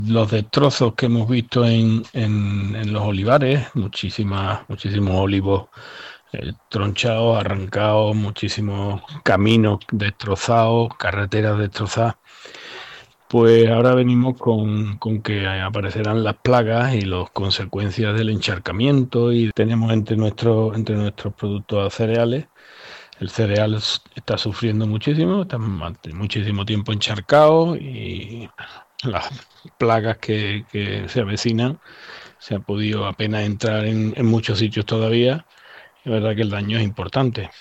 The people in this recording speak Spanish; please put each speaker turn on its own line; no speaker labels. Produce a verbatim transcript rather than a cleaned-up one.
Los destrozos que hemos visto en, en, en los olivares, muchísimas, muchísimos olivos eh, tronchados, arrancados, muchísimos caminos destrozados, carreteras destrozadas. Pues ahora venimos con, con que aparecerán las plagas y las consecuencias del encharcamiento, y tenemos entre nuestros entre nuestros productos cereales. El cereal está sufriendo muchísimo, está muchísimo tiempo encharcado, y las plagas que, que se avecinan, se ha podido apenas entrar en, en muchos sitios todavía. Es verdad que el daño es importante.